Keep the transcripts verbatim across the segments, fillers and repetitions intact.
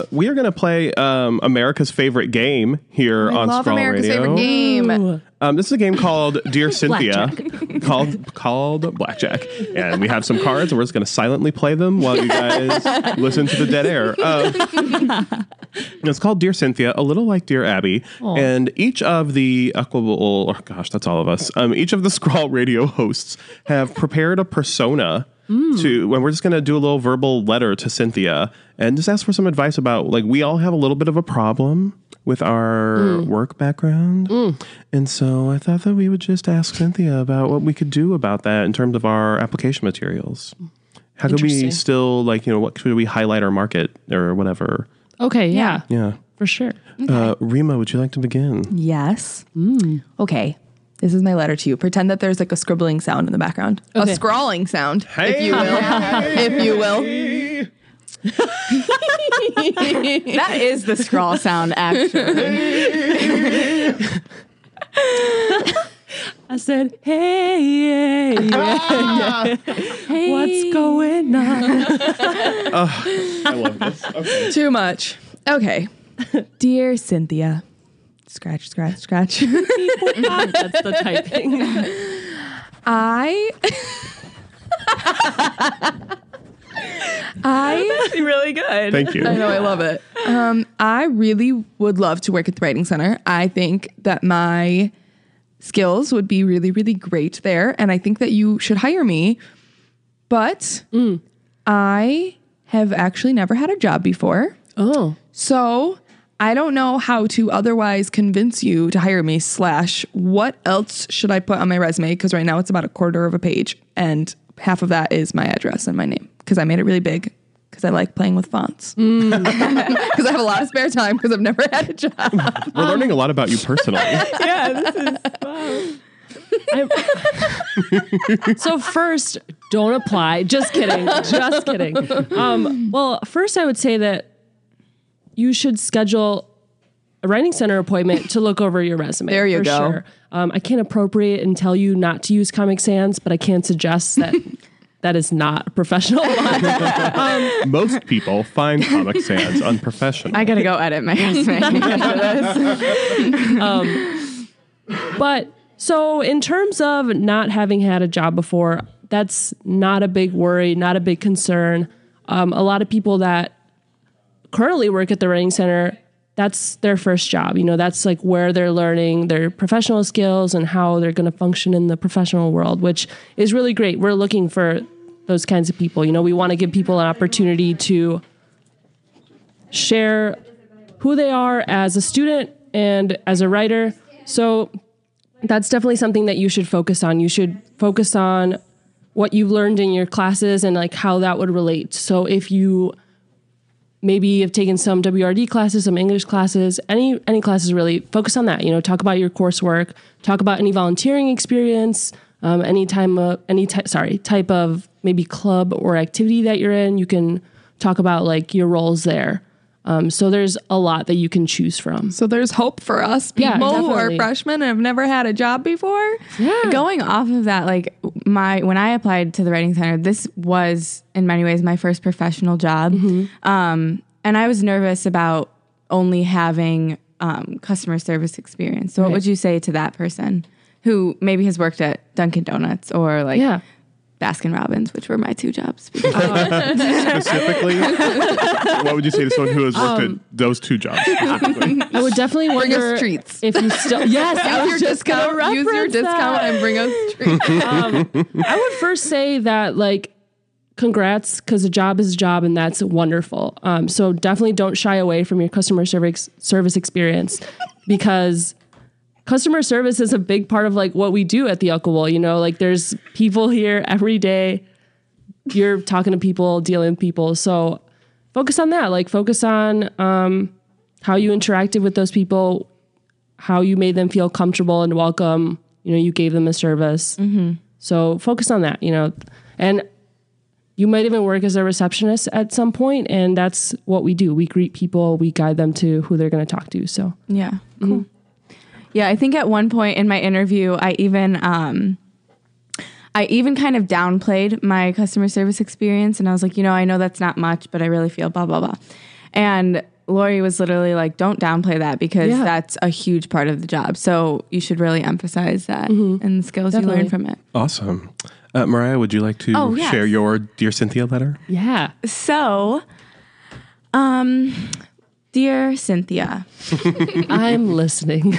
We are going to play um, America's favorite game here I on love Scroll America's Radio. favorite game. Um, this is a game called Dear Cynthia, called called Blackjack, and we have some cards, and we're just going to silently play them while you guys listen to the dead air. Uh, it's called Dear Cynthia, a little like Dear Abby, Aww. And each of the equitable, oh gosh, that's all of us. Um, each of the Scroll Radio hosts have prepared a persona. Mm. To and we're just going to do a little verbal letter to Cynthia and just ask for some advice about, like, we all have a little bit of a problem with our mm. work background. Mm. And so I thought that we would just ask Cynthia about what we could do about that in terms of our application materials. How could we still, like, you know, what should we highlight our market or whatever? Okay, yeah. Yeah. For sure. Okay. Uh, Rima, would you like to begin? Yes. Mm. Okay. This is my letter to you. Pretend that there's like a scribbling sound in the background. Okay. A scrawling sound, hey. if you will. if you will. That is the scrawl sound, actually. I said, hey, yeah, yeah, yeah. Hey. What's going on? uh, I love this. Okay. Too much. Okay. Dear Cynthia. Scratch, scratch, scratch. That's the typing. I... I... That's actually really good. Thank you. I know, I love it. Um, I really would love to work at the Writing Center. I think that my skills would be really, really great there. And I think that you should hire me. But mm. I have actually never had a job before. Oh. So... I don't know how to otherwise convince you to hire me, slash, what else should I put on my resume? Because right now it's about a quarter of a page, and half of that is my address and my name, because I made it really big, because I like playing with fonts. Because mm. I have a lot of spare time, because I've never had a job. We're learning a lot about you personally. Yeah, this is wow. So first, don't apply. Just kidding. Just kidding. Um, well, first I would say that you should schedule a Writing Center appointment to look over your resume. There you for go. Sure. Um, I can't appropriate and tell you not to use Comic Sans, but I can suggest that that is not a professional one. um, Most people find Comic Sans unprofessional. I gotta go edit my resume after this. um, but so in terms of not having had a job before, that's not a big worry, not a big concern. Um, a lot of people that currently work at the Writing Center, that's their first job. You know, that's like where they're learning their professional skills and how they're going to function in the professional world, which is really great. We're looking for those kinds of people. You know, we want to give people an opportunity to share who they are as a student and as a writer. So that's definitely something that you should focus on. You should focus on what you've learned in your classes and like how that would relate. So if you maybe you've taken some W R D classes, some English classes, any any classes really, focus on that. You know, talk about your coursework, talk about any volunteering experience, um, any time of any ty- sorry type of maybe club or activity that you're in. You can talk about like your roles there. Um, so there's a lot that you can choose from. So there's hope for us people yeah, who are freshmen and have never had a job before. Yeah. Going off of that, like my when I applied to the Writing Center, this was in many ways my first professional job. Mm-hmm. Um, and I was nervous about only having um, customer service experience. So right. What would you say to that person who maybe has worked at Dunkin' Donuts or like yeah. Baskin Robbins, which were my two jobs. Specifically, what would you say to someone who has worked um, at those two jobs? I would definitely bring wonder us treats. If you still yes, use your discount. Use your discount that. and bring us treats. um, I would first say that like, congrats, because a job is a job, and that's wonderful. Um, so definitely don't shy away from your customer service service experience, because customer service is a big part of like what we do at the Uckable. You know, like there's people here every day. You're talking to people, dealing with people. So focus on that. Like focus on um, how you interacted with those people, how you made them feel comfortable and welcome. You know, you gave them a service. Mm-hmm. So focus on that, you know, and you might even work as a receptionist at some point, and that's what we do. We greet people, we guide them to who they're going to talk to. So yeah, cool. Mm-hmm. Yeah, I think at one point in my interview, I even um, I even kind of downplayed my customer service experience, and I was like, you know, I know that's not much, but I really feel blah blah blah. And Lori was literally like, don't downplay that because Yeah. that's a huge part of the job. So you should really emphasize that Mm-hmm. and the skills you learn from it. Awesome. Uh, Mariah, would you like to Oh, yes. share your Dear Cynthia letter? Yeah. So, um, dear Cynthia, I'm listening.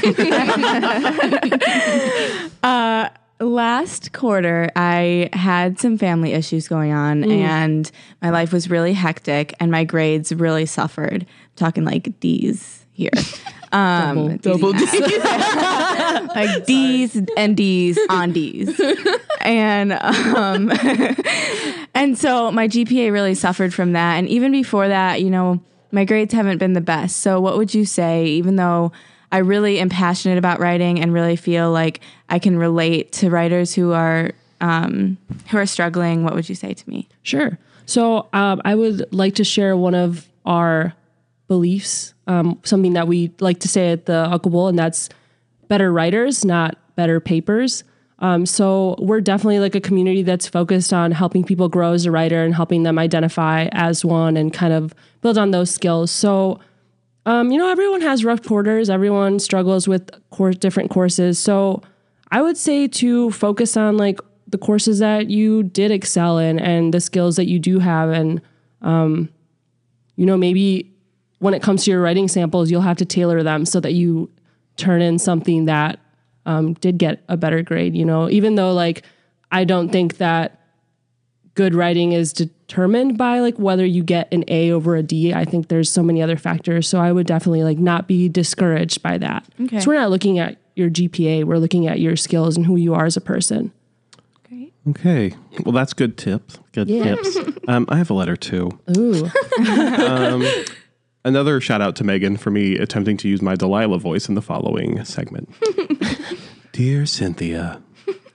last quarter, I had some family issues going on and my life was really hectic and my grades really suffered. I'm talking like D's here. Um, Double D's like D's and D's on D's. And um, and so my G P A really suffered from that. And even before that, you know, my grades haven't been the best. So what would you say, even though I really am passionate about writing and really feel like I can relate to writers who are um, who are struggling, what would you say to me? Sure. So um, I would like to share one of our beliefs, um, something that we like to say at the Uncle Bowl, and that's better writers, not better papers. Um, so we're definitely like a community that's focused on helping people grow as a writer and helping them identify as one and kind of build on those skills. So Um, you know, everyone has rough quarters. Everyone struggles with course, different courses. So I would say to focus on like the courses that you did excel in and the skills that you do have. And, um, you know, maybe when it comes to your writing samples, you'll have to tailor them so that you turn in something that um, did get a better grade, you know, even though like I don't think that good writing is determined by like whether you get an A over a D. I think there's so many other factors. So I would definitely like not be discouraged by that. Okay. So we're not looking at your G P A. We're looking at your skills and who you are as a person. Great. Okay. Well, that's good tips. Good Yeah. tips. Um, I have a letter too. Ooh. Another shout out to Megan for me attempting to use my Delilah voice in the following segment. Dear Cynthia,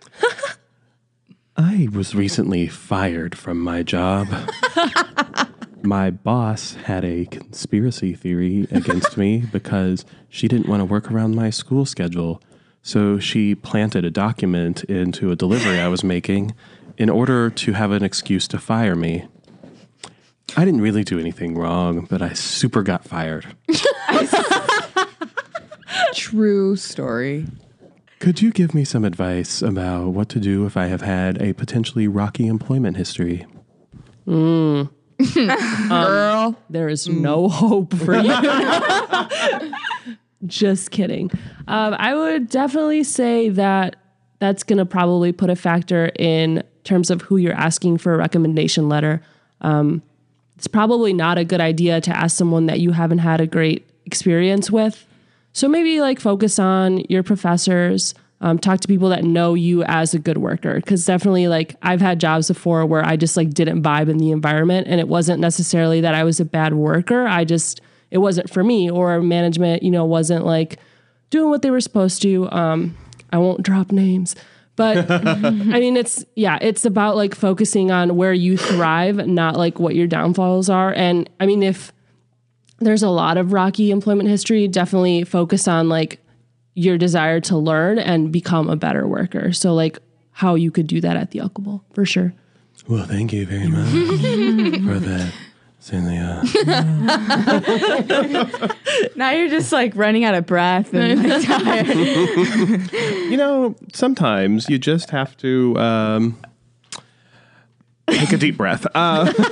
I was recently fired from my job. My boss had a conspiracy theory against me because she didn't want to work around my school schedule. So she planted a document into a delivery I was making in order to have an excuse to fire me. I didn't really do anything wrong, but I super got fired. True story. Could you give me some advice about what to do if I have had a potentially rocky employment history? Girl. There is no hope for you. Just kidding. Um, I would definitely say that that's going to probably put a factor in terms of who you're asking for a recommendation letter. Um, it's probably not a good idea to ask someone that you haven't had a great experience with. So maybe like focus on your professors, um, talk to people that know you as a good worker. Because definitely like I've had jobs before where I just like didn't vibe in the environment, and it wasn't necessarily that I was a bad worker. I just, it wasn't for me, or management, you know, wasn't like doing what they were supposed to. Um, I won't drop names, but I mean, it's, yeah, it's about like focusing on where you thrive, not like what your downfalls are. And I mean, if there's a lot of rocky employment history, definitely focus on like your desire to learn and become a better worker. So like how you could do that at the Uncle Bowl, for sure. Well, thank you very much for that, Cynthia. Now you're just like running out of breath and like, tired. You know, sometimes you just have to um, take a deep breath. Uh,